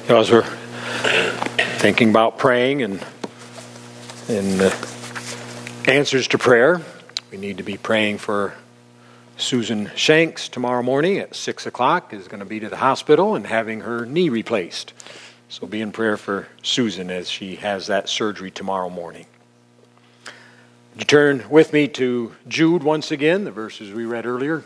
As we're thinking about praying and answers to prayer, we need to be praying for Susan Shanks tomorrow morning at 6 o'clock. Is going to be to the hospital and having her knee replaced. So be in prayer for Susan as she has that surgery tomorrow morning. Would you turn with me to Jude once again, the verses we read earlier?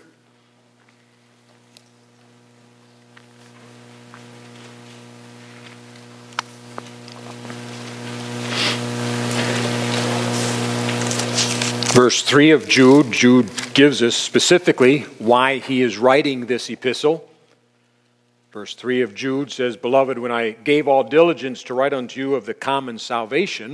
Verse 3 of Jude, Jude gives us specifically why he is writing this epistle. Verse 3 of Jude says, "Beloved, when I gave all diligence to write unto you of the common salvation,"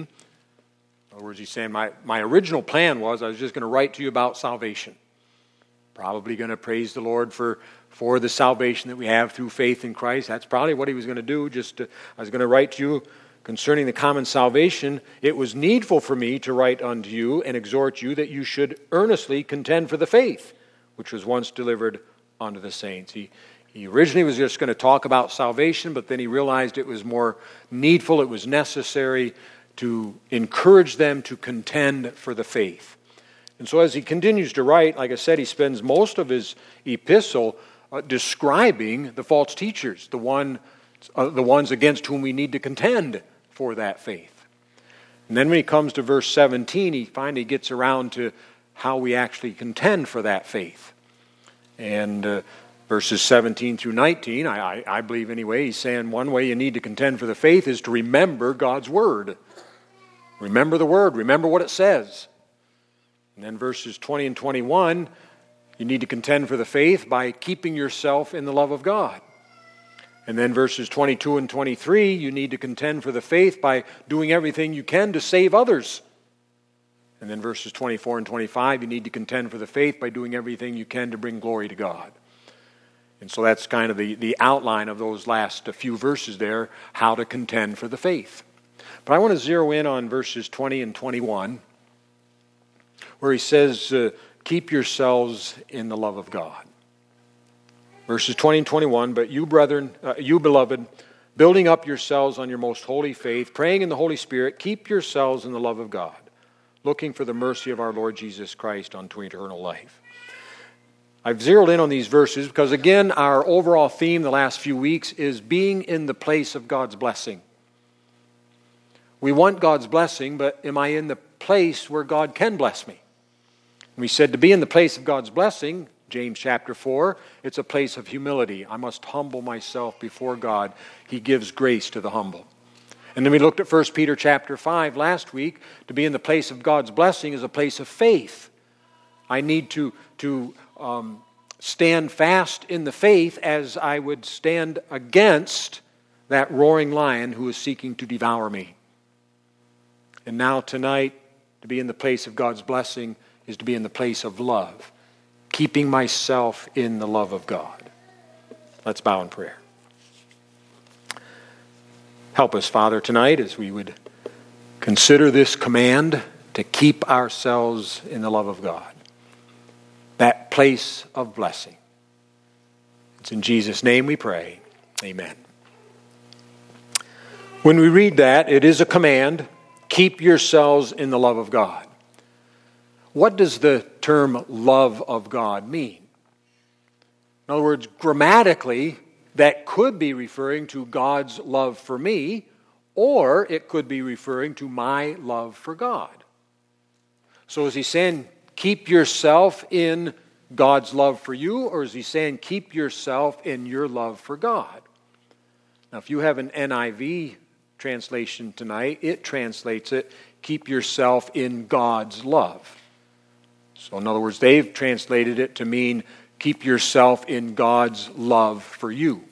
in other words, he's saying, my original plan was I was just going to write to you about salvation. Probably going to praise the Lord for the salvation that we have through faith in Christ. That's probably what he was going to do. I was going to write to you concerning the common salvation. It was needful for me to write unto you and exhort you that you should earnestly contend for the faith, which was once delivered unto the saints. He originally was just going to talk about salvation, but then he realized it was more needful, it was necessary to encourage them to contend for the faith. And so as he continues to write, like I said, he spends most of his epistle describing the false teachers, the ones against whom we need to contend for that faith. And then when he comes to verse 17, he finally gets around to how we actually contend for that faith. And verses 17 through 19, I believe anyway, he's saying one way you need to contend for the faith is to remember God's Word. Remember the Word. Remember what it says. And then verses 20 and 21, you need to contend for the faith by keeping yourself in the love of God. And then verses 22 and 23, you need to contend for the faith by doing everything you can to save others. And then verses 24 and 25, you need to contend for the faith by doing everything you can to bring glory to God. And so that's kind of the outline of those last few verses there, how to contend for the faith. But I want to zero in on verses 20 and 21, where he says, keep yourselves in the love of God. Verses 20 and 21, "But you, brethren, you beloved, building up yourselves on your most holy faith, praying in the Holy Spirit, keep yourselves in the love of God, looking for the mercy of our Lord Jesus Christ unto eternal life." I've zeroed in on these verses because, again, our overall theme the last few weeks is being in the place of God's blessing. We want God's blessing, but am I in the place where God can bless me? We said to be in the place of God's blessing, James chapter 4, it's a place of humility. I must humble myself before God. He gives grace to the humble. And then we looked at 1 Peter chapter 5 last week. To be in the place of God's blessing is a place of faith. I need to stand fast in the faith as I would stand against that roaring lion who is seeking to devour me. And now tonight, to be in the place of God's blessing is to be in the place of love, keeping myself in the love of God. Let's bow in prayer. Help us, Father, tonight as we would consider this command to keep ourselves in the love of God, that place of blessing. It's in Jesus' name we pray. Amen. When we read that, it is a command, keep yourselves in the love of God. What does the term love of God mean? In other words, grammatically, that could be referring to God's love for me, or it could be referring to my love for God. So is he saying, keep yourself in God's love for you, or is he saying, keep yourself in your love for God? Now, if you have an NIV translation tonight, it translates it, keep yourself in God's love. So in other words, they've translated it to mean keep yourself in God's love for you.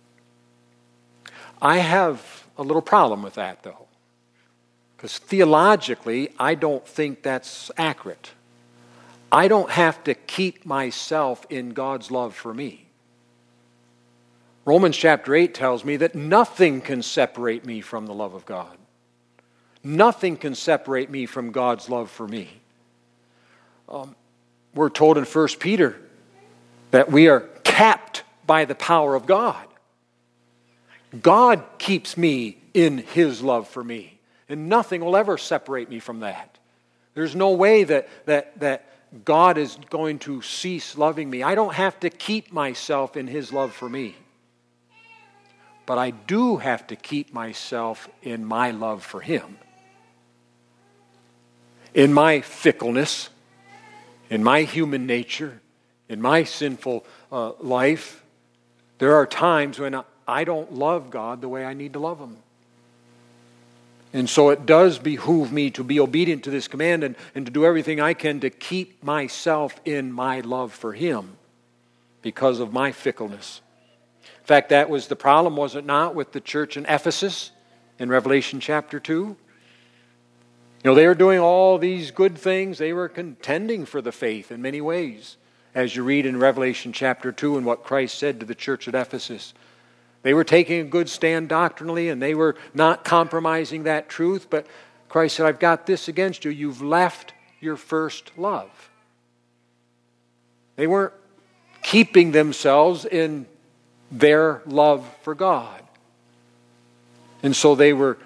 I have a little problem with that, though, because theologically, I don't think that's accurate. I don't have to keep myself in God's love for me. Romans chapter 8 tells me that nothing can separate me from the love of God. Nothing can separate me from God's love for me. We're told in 1 Peter that we are kept by the power of God. God keeps me in His love for me. And nothing will ever separate me from that. There's no way that God is going to cease loving me. I don't have to keep myself in His love for me. But I do have to keep myself in my love for Him. In my fickleness, in my human nature, in my sinful life, there are times when I don't love God the way I need to love Him. And so it does behoove me to be obedient to this command and to do everything I can to keep myself in my love for Him because of my fickleness. In fact, that was the problem, was it not, with the church in Ephesus in Revelation chapter 2? They were doing all these good things. They were contending for the faith in many ways, as you read in Revelation chapter 2 and what Christ said to the church at Ephesus. They were taking a good stand doctrinally, and they were not compromising that truth. But Christ said, I've got this against you. You've left your first love. They weren't keeping themselves in their love for God. And so they were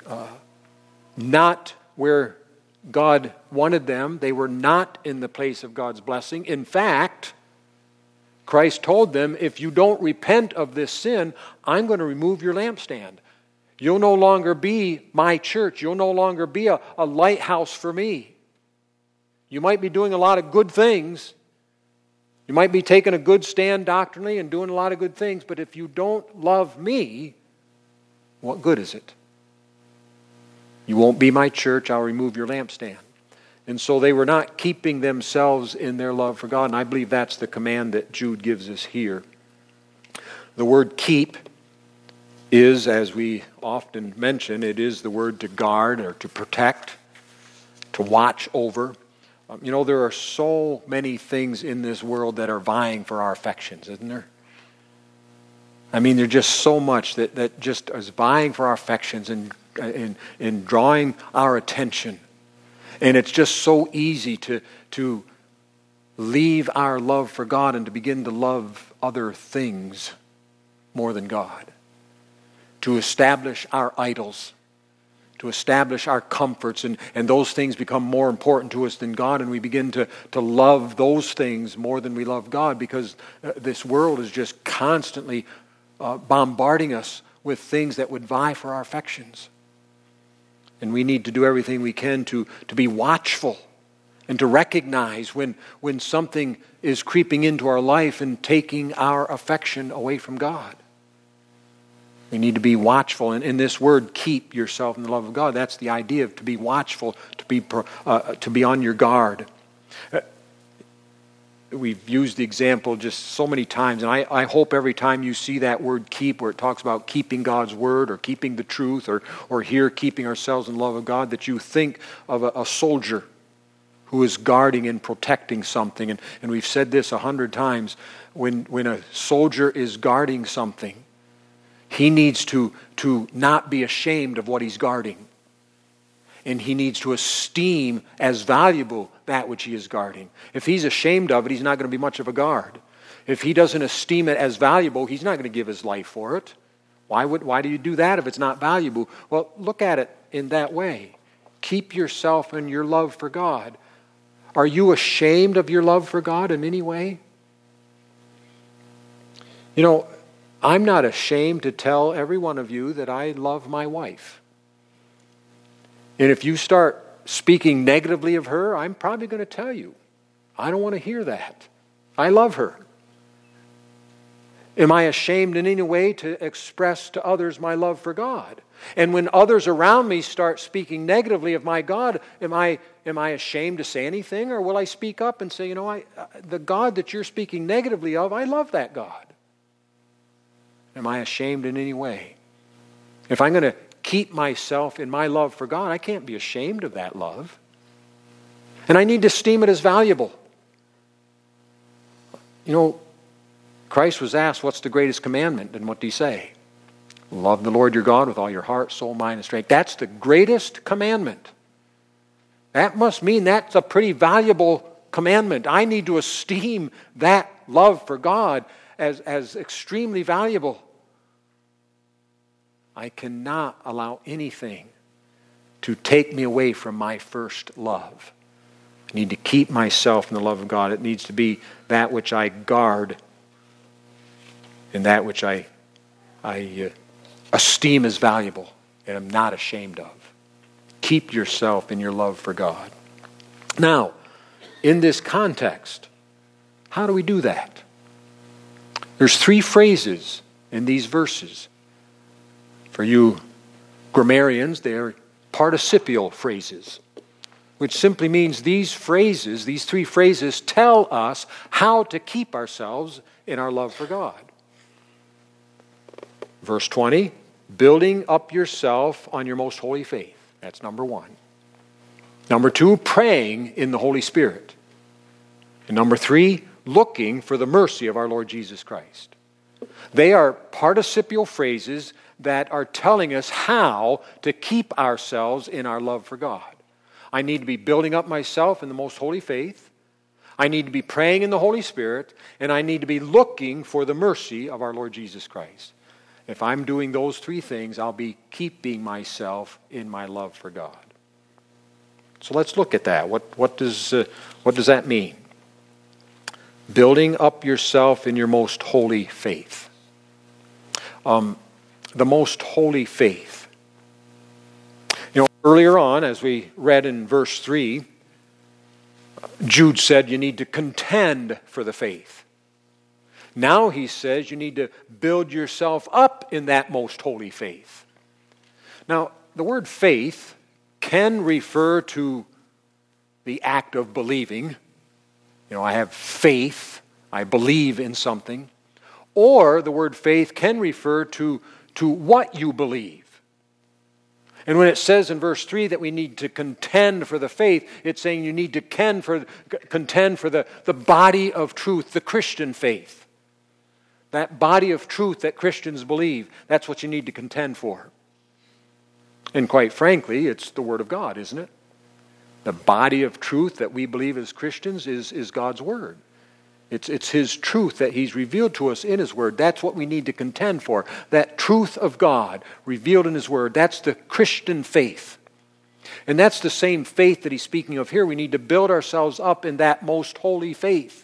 not where God wanted them. They were not in the place of God's blessing. In fact, Christ told them, if you don't repent of this sin, I'm going to remove your lampstand. You'll no longer be my church. You'll no longer be a lighthouse for me. You might be doing a lot of good things. You might be taking a good stand doctrinally and doing a lot of good things, but if you don't love me, what good is it? You won't be my church. I'll remove your lampstand. And so they were not keeping themselves in their love for God. And I believe that's the command that Jude gives us here. The word keep is, as we often mention, it is the word to guard or to protect, to watch over. There are so many things in this world that are vying for our affections, isn't there? There's just so much that just is vying for our affections and drawing our attention. And it's just so easy to leave our love for God and to begin to love other things more than God. To establish our idols. To establish our comforts. And those things become more important to us than God. And we begin to love those things more than we love God. Because this world is just constantly bombarding us with things that would vie for our affections. And we need to do everything we can to be watchful and to recognize when something is creeping into our life and taking our affection away from God. We need to be watchful. And in this word, keep yourself in the love of God. That's the idea of to be watchful, to be on your guard. We've used the example just so many times, and I hope every time you see that word keep, where it talks about keeping God's word or keeping the truth or here keeping ourselves in the love of God, that you think of a soldier who is guarding and protecting something. And we've said this 100 times. When a soldier is guarding something, he needs to not be ashamed of what he's guarding. And he needs to esteem as valuable that which he is guarding. If he's ashamed of it, he's not going to be much of a guard. If he doesn't esteem it as valuable, he's not going to give his life for it. Why do you do that if it's not valuable? Well, look at it in that way. Keep yourself in your love for God. Are you ashamed of your love for God in any way? I'm not ashamed to tell every one of you that I love my wife. And if you start speaking negatively of her, I'm probably going to tell you, I don't want to hear that. I love her. Am I ashamed in any way to express to others my love for God? And when others around me start speaking negatively of my God, am I ashamed to say anything? Or will I speak up and say, the God that you're speaking negatively of, I love that God. Am I ashamed in any way? If I'm going to keep myself in my love for God, I can't be ashamed of that love. And I need to esteem it as valuable. Christ was asked, what's the greatest commandment? And what did he say? Love the Lord your God with all your heart, soul, mind, and strength. That's the greatest commandment. That must mean that's a pretty valuable commandment. I need to esteem that love for God as extremely valuable. I cannot allow anything to take me away from my first love. I need to keep myself in the love of God. It needs to be that which I guard and that which I esteem as valuable and am not ashamed of. Keep yourself in your love for God. Now, in this context, how do we do that? There's 3 phrases in these verses. For you grammarians, they are participial phrases, which simply means these 3 phrases, tell us how to keep ourselves in our love for God. Verse 20, building up yourself on your most holy faith. That's number 1. Number 2, praying in the Holy Spirit. And number 3, looking for the mercy of our Lord Jesus Christ. They are participial phrases that are telling us how to keep ourselves in our love for God. I need to be building up myself in the most holy faith. I need to be praying in the Holy Spirit. And I need to be looking for the mercy of our Lord Jesus Christ. If I'm doing those 3 things, I'll be keeping myself in my love for God. So let's look at that. What does that mean? Building up yourself in your most holy faith. The most holy faith. Earlier on, as we read in verse 3, Jude said you need to contend for the faith. Now he says you need to build yourself up in that most holy faith. Now, the word faith can refer to the act of believing. I have faith, I believe in something. Or the word faith can refer to what you believe. And when it says in verse 3 that we need to contend for the faith, it's saying you need to contend for the body of truth, the Christian faith. That body of truth that Christians believe, that's what you need to contend for. And quite frankly, it's the Word of God, isn't it? The body of truth that we believe as Christians is God's Word. It's His truth that He's revealed to us in His Word. That's what we need to contend for. That truth of God revealed in His Word. That's the Christian faith. And that's the same faith that He's speaking of here. We need to build ourselves up in that most holy faith.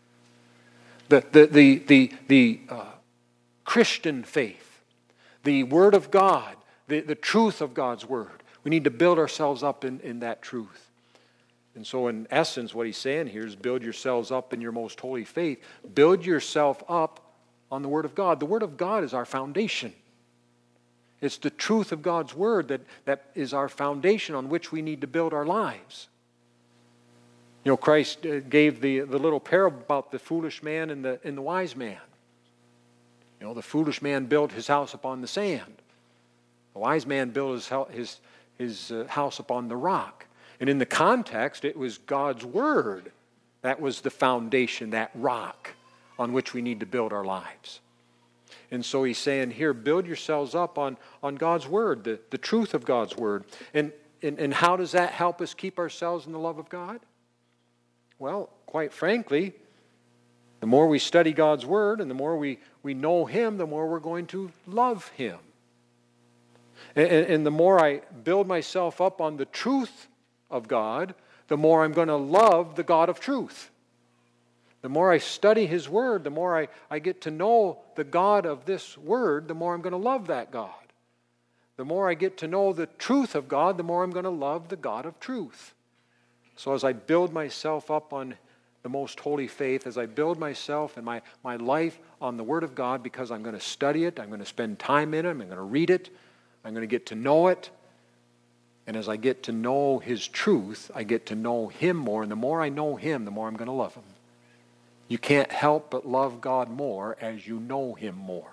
The Christian faith. The Word of God. The truth of God's Word. We need to build ourselves up in that truth. And so in essence, what he's saying here is build yourselves up in your most holy faith. Build yourself up on the Word of God. The Word of God is our foundation. It's the truth of God's Word that is our foundation on which we need to build our lives. Christ gave the little parable about the foolish man and the wise man. The foolish man built his house upon the sand. The wise man built his house upon the rock. And in the context, it was God's Word. That was the foundation, that rock on which we need to build our lives. And so he's saying here, build yourselves up on God's Word, the truth of God's Word. And how does that help us keep ourselves in the love of God? Well, quite frankly, the more we study God's Word and the more we know Him, the more we're going to love Him. And the more I build myself up on the truth of God, the more I'm going to love the God of truth. The more I study His Word, the more I get to know the God of this Word, the more I'm going to love that God. The more I get to know the truth of God, the more I'm going to love the God of truth. So as I build myself up on the most holy faith, as I build myself and my life on the Word of God, because I'm going to study it, I'm going to spend time in it, I'm going to read it, I'm going to get to know it. And as I get to know His truth, I get to know Him more. And the more I know Him, the more I'm going to love Him. You can't help but love God more as you know Him more.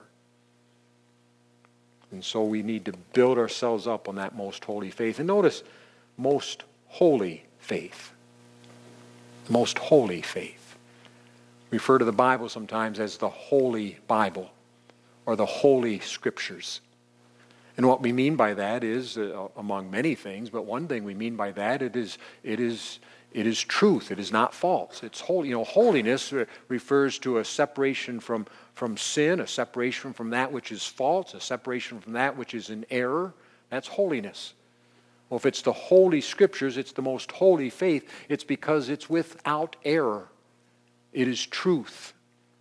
And so we need to build ourselves up on that most holy faith. And notice, most holy faith. Most holy faith. We refer to the Bible sometimes as the Holy Bible or the Holy Scriptures. And what we mean by that is, among many things, but one thing we mean by that, it is It is truth. It is not false. It's holy. Holiness refers to a separation from sin, a separation from that which is false, a separation from that which is in error. That's holiness. Well, if it's the Holy Scriptures, it's the most holy faith, it's because it's without error. It is truth.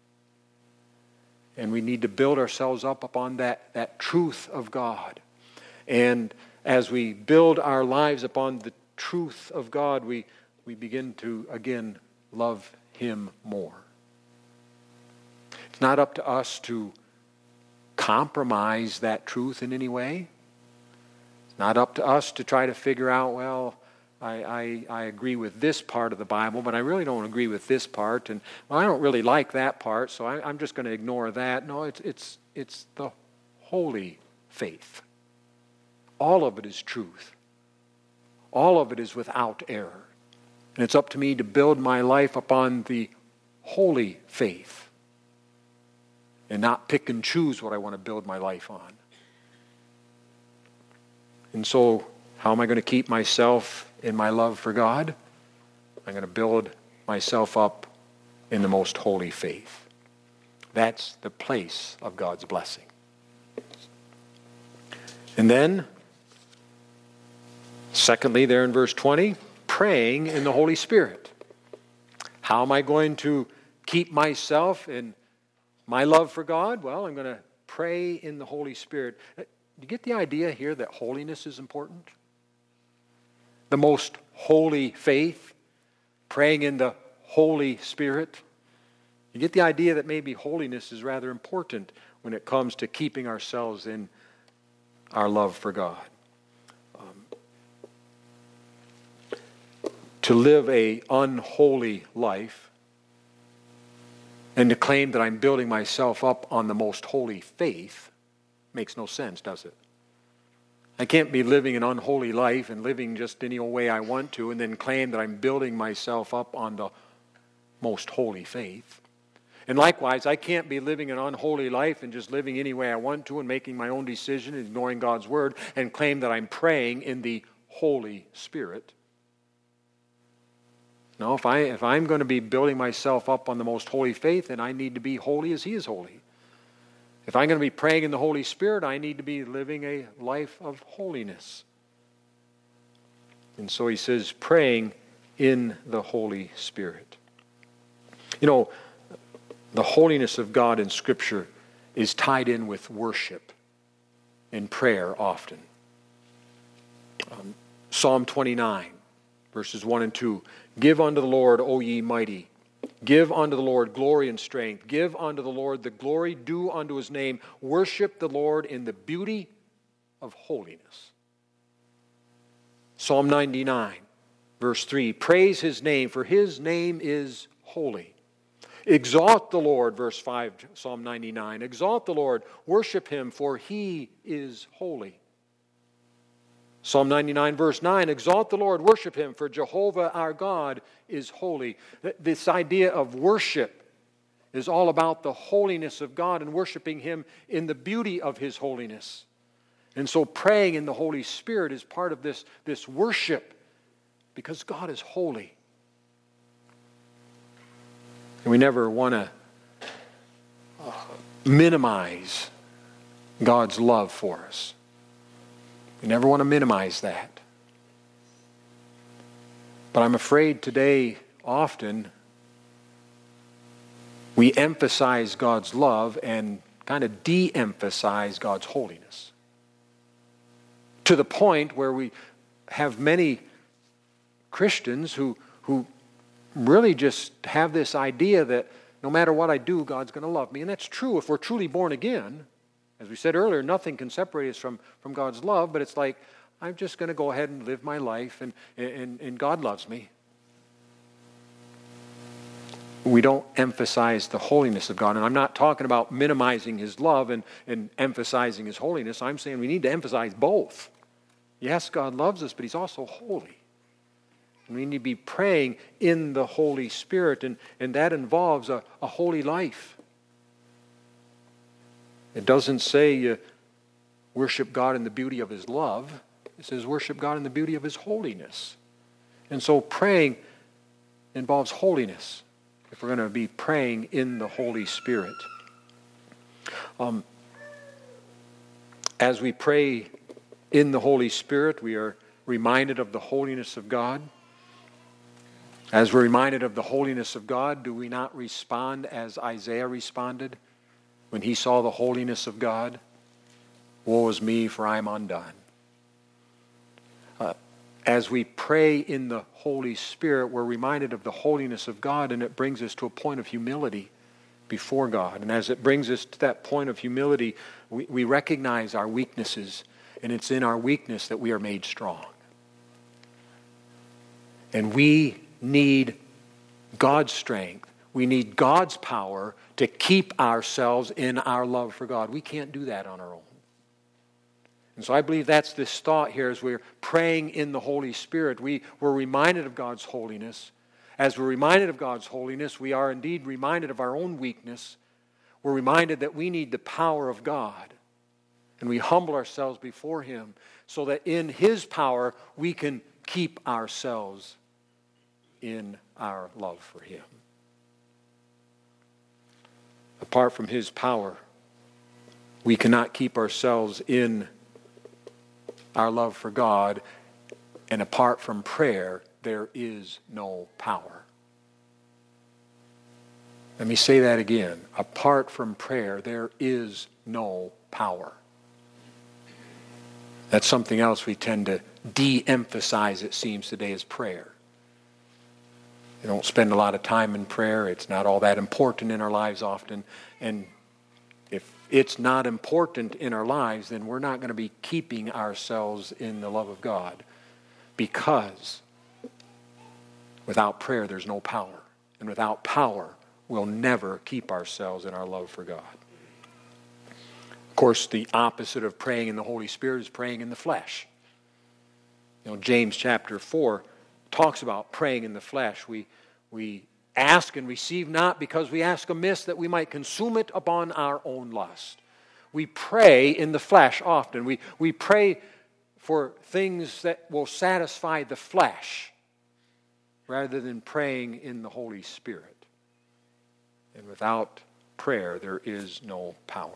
And we need to build ourselves up upon that truth of God. And as we build our lives upon the truth of God, we begin to, again, love Him more. It's not up to us to compromise that truth in any way. It's not up to us to try to figure out, well, I agree with this part of the Bible, but I really don't agree with this part, and well, I don't really like that part, so I'm just going to ignore that. No, it's the holy faith. All of it is truth. All of it is without error. And it's up to me to build my life upon the holy faith and not pick and choose what I want to build my life on. And so, how am I going to keep myself in my love for God? I'm going to build myself up in the most holy faith. That's the place of God's blessing. And then, secondly, there in verse 20, praying in the Holy Spirit. How am I going to keep myself in my love for God? Well, I'm going to pray in the Holy Spirit. Do you get the idea here that holiness is important? The most holy faith, praying in the Holy Spirit. You get the idea that maybe holiness is rather important when it comes to keeping ourselves in our love for God. To live an unholy life and to claim that I'm building myself up on the most holy faith makes no sense, does it? I can't be living an unholy life and living just any old way I want to and then claim that I'm building myself up on the most holy faith. And likewise, I can't be living an unholy life and just living any way I want to and making my own decision and ignoring God's word and claim that I'm praying in the Holy Spirit. No, if I'm going to be building myself up on the most holy faith, then I need to be holy as He is holy. If I'm going to be praying in the Holy Spirit, I need to be living a life of holiness. And so he says, praying in the Holy Spirit. The holiness of God in Scripture is tied in with worship and prayer often. Psalm 29, verses 1 and 2. Give unto the Lord, O ye mighty. Give unto the Lord glory and strength. Give unto the Lord the glory due unto His name. Worship the Lord in the beauty of holiness. Psalm 99, verse 3. Praise His name, for His name is holy. Exalt the Lord, verse 5, Psalm 99. Exalt the Lord, worship Him, for He is holy. Psalm 99, verse 9, exalt the Lord, worship Him, for Jehovah our God is holy. This idea of worship is all about the holiness of God and worshiping Him in the beauty of His holiness. And so praying in the Holy Spirit is part of this worship because God is holy. And we never want to minimize God's love for us. We never want to minimize that. But I'm afraid today, often, we emphasize God's love and kind of de-emphasize God's holiness. To the point where we have many Christians who really just have this idea that no matter what I do, God's going to love me. And that's true if we're truly born again. As we said earlier, nothing can separate us from God's love, but it's like, I'm just going to go ahead and live my life, and God loves me. We don't emphasize the holiness of God. And I'm not talking about minimizing His love and emphasizing His holiness. I'm saying we need to emphasize both. Yes, God loves us, but He's also holy. And we need to be praying in the Holy Spirit, and that involves a holy life. It doesn't say you worship God in the beauty of His love. It says worship God in the beauty of His holiness. And so praying involves holiness if we're going to be praying in the Holy Spirit. As we pray in the Holy Spirit, we are reminded of the holiness of God. As we're reminded of the holiness of God, do we not respond as Isaiah responded when he saw the holiness of God? Woe is me, for I am undone. As we pray in the Holy Spirit, we're reminded of the holiness of God, and it brings us to a point of humility before God. And as it brings us to that point of humility, we recognize our weaknesses, and it's in our weakness that we are made strong. And we need God's strength. We need God's power to keep ourselves in our love for God. We can't do that on our own. And so I believe that's this thought here as we're praying in the Holy Spirit. We're reminded of God's holiness. As we're reminded of God's holiness, we are indeed reminded of our own weakness. We're reminded that we need the power of God. And we humble ourselves before Him so that in His power we can keep ourselves in our love for Him. Apart from His power, we cannot keep ourselves in our love for God, and apart from prayer, there is no power. Let me say that again. Apart from prayer, there is no power. That's something else we tend to de-emphasize, it seems, today is prayer. We don't spend a lot of time in prayer. It's not all that important in our lives often. And if it's not important in our lives, then we're not going to be keeping ourselves in the love of God. Because without prayer, there's no power. And without power, we'll never keep ourselves in our love for God. Of course, the opposite of praying in the Holy Spirit is praying in the flesh. James chapter 4 talks about praying in the flesh. We ask and receive not because we ask amiss that we might consume it upon our own lust. We pray in the flesh often. We pray for things that will satisfy the flesh rather than praying in the Holy Spirit. And without prayer, there is no power.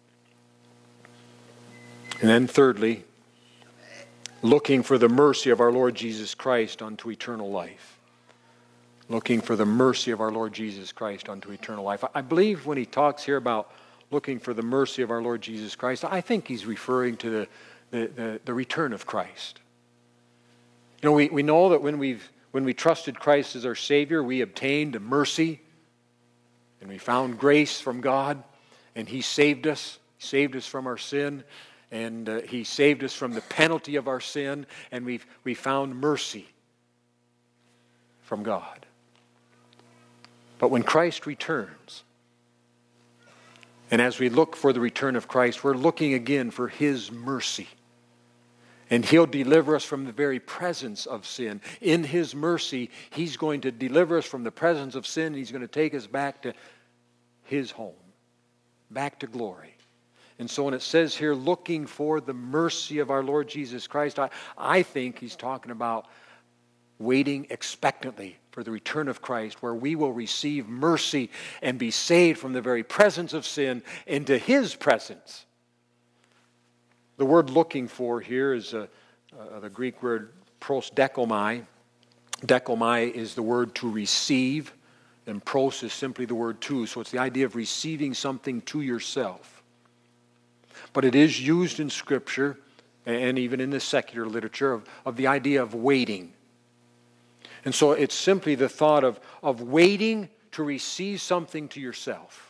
And then thirdly, looking for the mercy of our Lord Jesus Christ unto eternal life. Looking for the mercy of our Lord Jesus Christ unto eternal life. I believe when he talks here about looking for the mercy of our Lord Jesus Christ, I think he's referring to the return of Christ. We know that when we trusted Christ as our Savior, we obtained mercy and we found grace from God, and He saved us from our sin, and He saved us from the penalty of our sin, and we found mercy from God. But when Christ returns, and as we look for the return of Christ, we're looking again for His mercy. And He'll deliver us from the very presence of sin. In His mercy, He's going to deliver us from the presence of sin, and He's going to take us back to His home, back to glory. And so when it says here, looking for the mercy of our Lord Jesus Christ, I think he's talking about waiting expectantly for the return of Christ, where we will receive mercy and be saved from the very presence of sin into His presence. The word looking for here is the Greek word prosdekomai. Dekomai is the word to receive, and pros is simply the word to. So it's the idea of receiving something to yourself. But it is used in Scripture, and even in the secular literature, of the idea of waiting. And so it's simply the thought of waiting to receive something to yourself.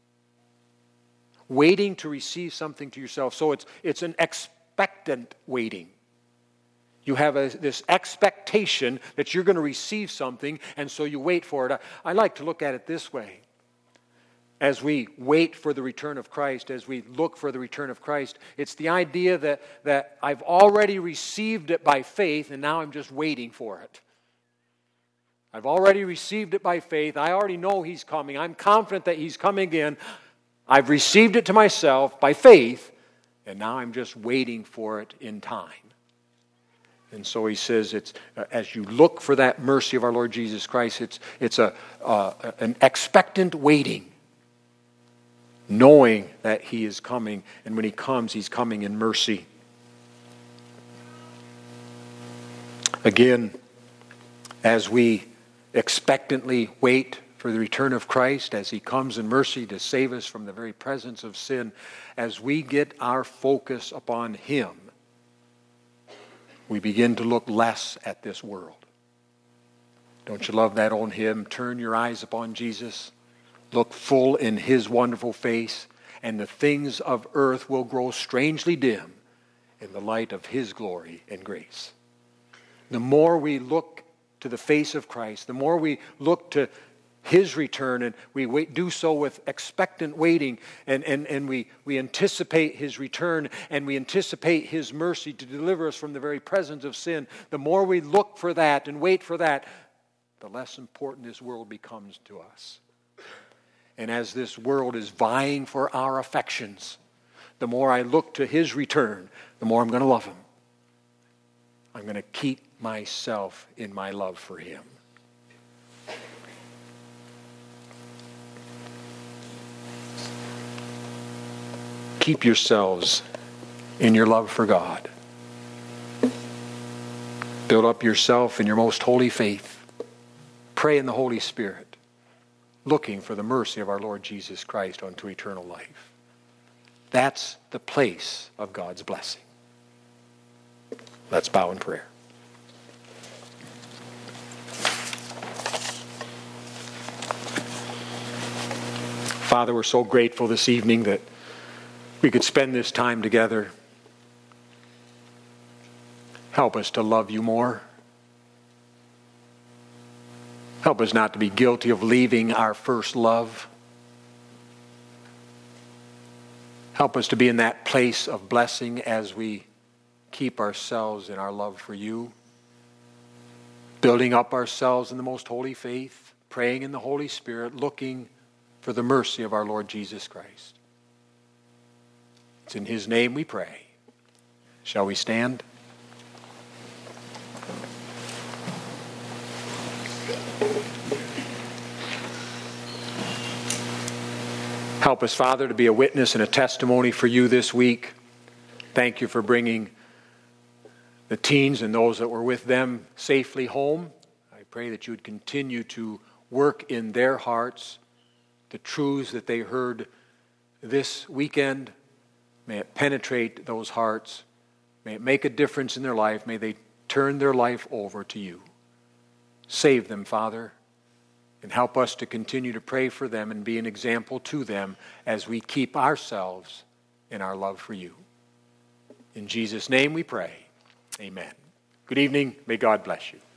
Waiting to receive something to yourself. So it's an expectant waiting. You have this expectation that you're going to receive something, and so you wait for it. I like to look at it this way. As we wait for the return of Christ, as we look for the return of Christ, it's the idea that I've already received it by faith, and now I'm just waiting for it. I've already received it by faith. I already know He's coming. I'm confident that He's coming again. I've received it to myself by faith, and now I'm just waiting for it in time. And so he says, it's as you look for that mercy of our Lord Jesus Christ, it's an expectant waiting, knowing that he is coming, and when he comes, he's coming in mercy. Again, as we expectantly wait for the return of Christ, as he comes in mercy to save us from the very presence of sin, as we get our focus upon him, we begin to look less at this world. Don't you love that old hymn, turn your eyes upon Jesus, look full in his wonderful face, and the things of earth will grow strangely dim in the light of his glory and grace. The more we look to the face of Christ, the more we look to his return, and we do so with expectant waiting, and we anticipate his return, and we anticipate his mercy to deliver us from the very presence of sin. The more we look for that and wait for that, the less important this world becomes to us. And as this world is vying for our affections, the more I look to his return, the more I'm going to love him. I'm going to keep myself in my love for him. Keep yourselves in your love for God. Build up yourself in your most holy faith. Pray in the Holy Spirit, looking for the mercy of our Lord Jesus Christ unto eternal life. That's the place of God's blessing. Let's bow in prayer. Father, we're so grateful this evening that we could spend this time together. Help us to love you more. Help us not to be guilty of leaving our first love. Help us to be in that place of blessing as we keep ourselves in our love for you, building up ourselves in the most holy faith, praying in the Holy Spirit, looking for the mercy of our Lord Jesus Christ. It's in his name we pray. Shall we stand? Help us, Father, to be a witness and a testimony for you this week. Thank you for bringing the teens and those that were with them safely home. I pray that you would continue to work in their hearts the truths that they heard this weekend. May it penetrate those hearts. May it make a difference in their life. May they turn their life over to you. Save them, Father, and help us to continue to pray for them and be an example to them as we keep ourselves in our love for you. In Jesus' name we pray. Amen. Good evening. May God bless you.